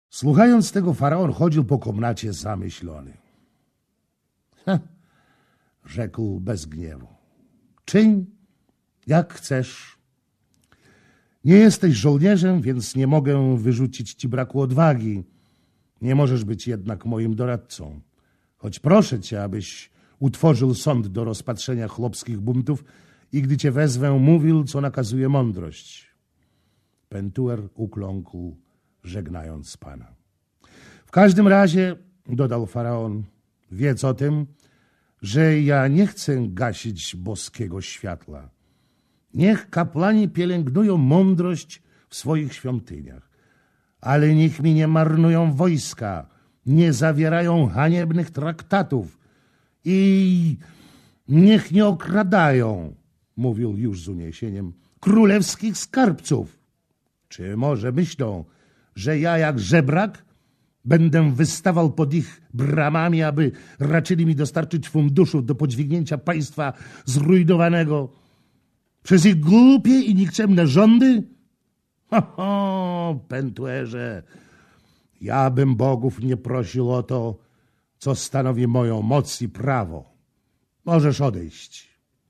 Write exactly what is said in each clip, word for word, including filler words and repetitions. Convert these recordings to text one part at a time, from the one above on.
Słuchając tego, faraon chodził po komnacie zamyślony. Ha, rzekł bez gniewu. Czyń, jak chcesz. Nie jesteś żołnierzem, więc nie mogę wyrzucić ci braku odwagi. Nie możesz być jednak moim doradcą. Choć proszę cię, abyś utworzył sąd do rozpatrzenia chłopskich buntów i gdy cię wezwę, mówił, co nakazuje mądrość. Pentuer ukląkł, żegnając pana. W każdym razie, dodał faraon, wiedz o tym, że ja nie chcę gasić boskiego światła. Niech kapłani pielęgnują mądrość w swoich świątyniach, ale niech mi nie marnują wojska, nie zawierają haniebnych traktatów i niech nie okradają, mówił już z uniesieniem, królewskich skarbców. Czy może myślą, że ja jak żebrak będę wystawał pod ich bramami, aby raczyli mi dostarczyć funduszów do podźwignięcia państwa zrujnowanego przez ich głupie i nikczemne rządy? Ho, ho, Pentuerze, ja bym bogów nie prosił o to, co stanowi moją moc i prawo. Możesz odejść.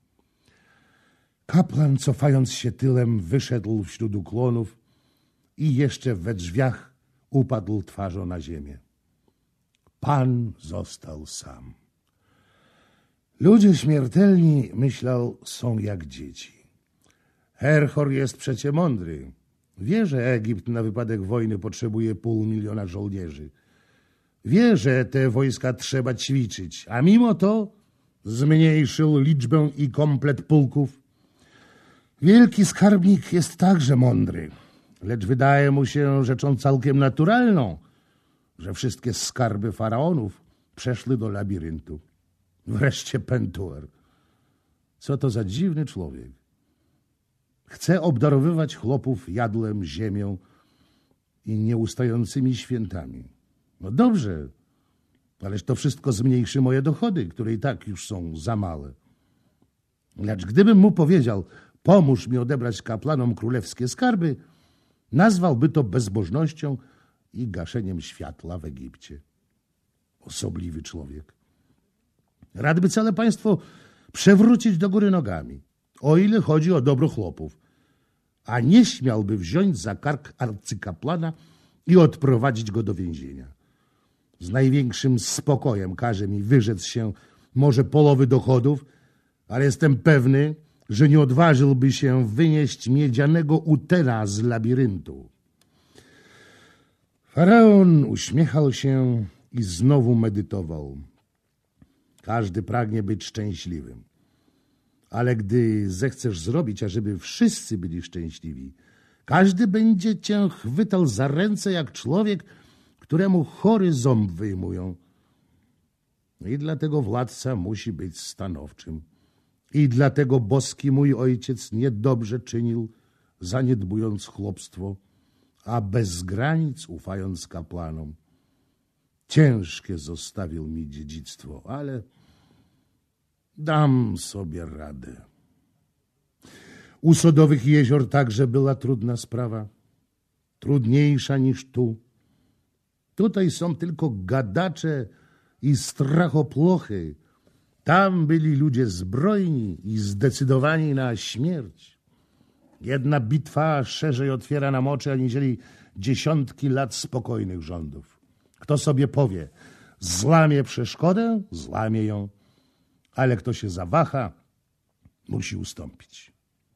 Kapłan, cofając się tyłem, wyszedł wśród ukłonów i jeszcze we drzwiach upadł twarzą na ziemię. Pan został sam. Ludzie śmiertelni, myślał, są jak dzieci. Herhor jest przecie mądry. Wie, że Egipt na wypadek wojny potrzebuje pół miliona żołnierzy. Wie, że te wojska trzeba ćwiczyć, a mimo to zmniejszył liczbę i komplet pułków. Wielki skarbnik jest także mądry, lecz wydaje mu się rzeczą całkiem naturalną, że wszystkie skarby faraonów przeszły do labiryntu. Wreszcie Pentuer. Co to za dziwny człowiek. Chce obdarowywać chłopów jadłem, ziemią i nieustającymi świętami. No dobrze, ależ to wszystko zmniejszy moje dochody, które i tak już są za małe. Lecz gdybym mu powiedział, pomóż mi odebrać kapłanom królewskie skarby, nazwałby to bezbożnością i gaszeniem światła w Egipcie. Osobliwy człowiek. Radby całe państwo przewrócić do góry nogami, o ile chodzi o dobro chłopów, a nie śmiałby wziąć za kark arcykapłana i odprowadzić go do więzienia. Z największym spokojem każe mi wyrzec się może połowy dochodów, ale jestem pewny, że nie odważyłby się wynieść miedzianego utera z labiryntu. Faraon uśmiechał się i znowu medytował. Każdy pragnie być szczęśliwym. Ale gdy zechcesz zrobić, ażeby wszyscy byli szczęśliwi, każdy będzie cię chwytał za ręce jak człowiek, któremu chory ząb wyjmują. I dlatego władca musi być stanowczym. I dlatego boski mój ojciec niedobrze czynił, zaniedbując chłopstwo, a bez granic ufając kapłanom. Ciężkie zostawił mi dziedzictwo, ale dam sobie radę. U Sodowych jezior także była trudna sprawa, trudniejsza niż tu. Tutaj są tylko gadacze i strachoplochy. Tam byli ludzie zbrojni i zdecydowani na śmierć. Jedna bitwa szerzej otwiera nam oczy, aniżeli dziesiątki lat spokojnych rządów. Kto sobie powie, złamie przeszkodę, złamie ją, ale kto się zawaha, musi ustąpić.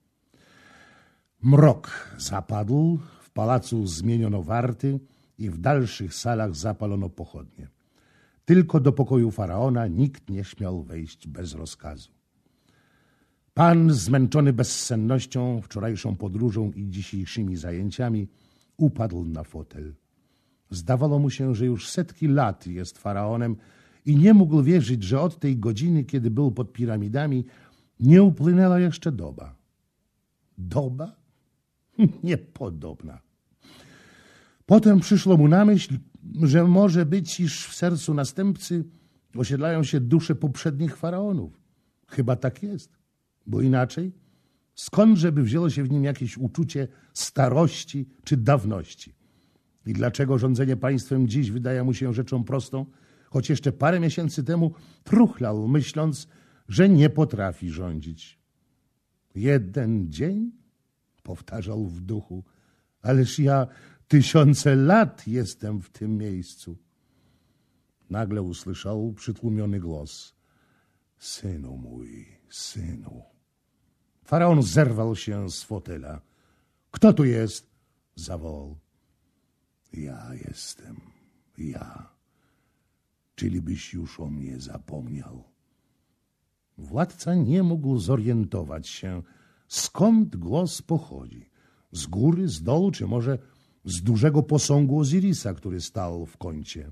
Mrok zapadł, w pałacu zmieniono warty i w dalszych salach zapalono pochodnie. Tylko do pokoju faraona nikt nie śmiał wejść bez rozkazu. Pan, zmęczony bezsennością, wczorajszą podróżą i dzisiejszymi zajęciami, upadł na fotel. Zdawało mu się, że już setki lat jest faraonem i nie mógł wierzyć, że od tej godziny, kiedy był pod piramidami, nie upłynęła jeszcze doba. Doba? Niepodobna. Potem przyszło mu na myśl, że może być, iż w sercu następcy osiedlają się dusze poprzednich faraonów. Chyba tak jest, bo inaczej skądże by wzięło się w nim jakieś uczucie starości czy dawności? I dlaczego rządzenie państwem dziś wydaje mu się rzeczą prostą, choć jeszcze parę miesięcy temu truchlał, myśląc, że nie potrafi rządzić. Jeden dzień? Powtarzał w duchu. Ależ ja tysiące lat jestem w tym miejscu. Nagle usłyszał przytłumiony głos. Synu mój, synu. Faraon zerwał się z fotela. Kto tu jest? Zawołał. Ja jestem, ja. Czyli byś już o mnie zapomniał. Władca nie mógł zorientować się, skąd głos pochodzi. Z góry, z dołu, czy może z dużego posągu Ozirisa, który stał w kącie.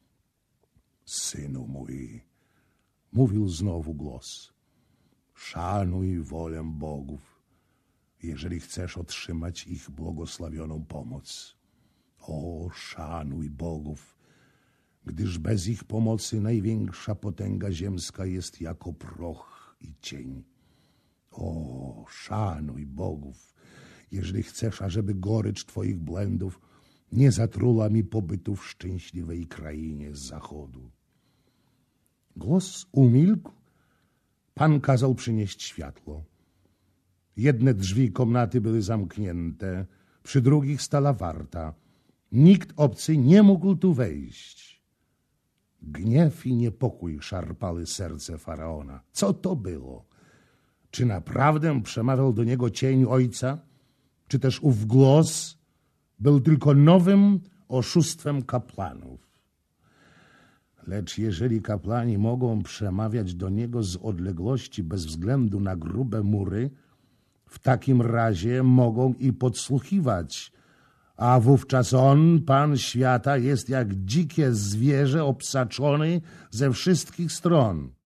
Synu mój, mówił znowu głos, szanuj wolę bogów, jeżeli chcesz otrzymać ich błogosławioną pomoc. O, szanuj bogów, gdyż bez ich pomocy największa potęga ziemska jest jako proch i cień. O, szanuj bogów, jeżeli chcesz, ażeby gorycz twoich błędów nie zatruła mi pobytu w szczęśliwej krainie z zachodu. Głos umilkł. Pan kazał przynieść światło. Jedne drzwi komnaty były zamknięte, przy drugich stała warta. Nikt obcy nie mógł tu wejść. Gniew i niepokój szarpały serce faraona. Co to było? Czy naprawdę przemawiał do niego cień ojca? Czy też ów głos był tylko nowym oszustwem kapłanów? Lecz jeżeli kapłani mogą przemawiać do niego z odległości bez względu na grube mury, w takim razie mogą i podsłuchiwać, a wówczas on, Pan świata, jest jak dzikie zwierzę obsaczony ze wszystkich stron.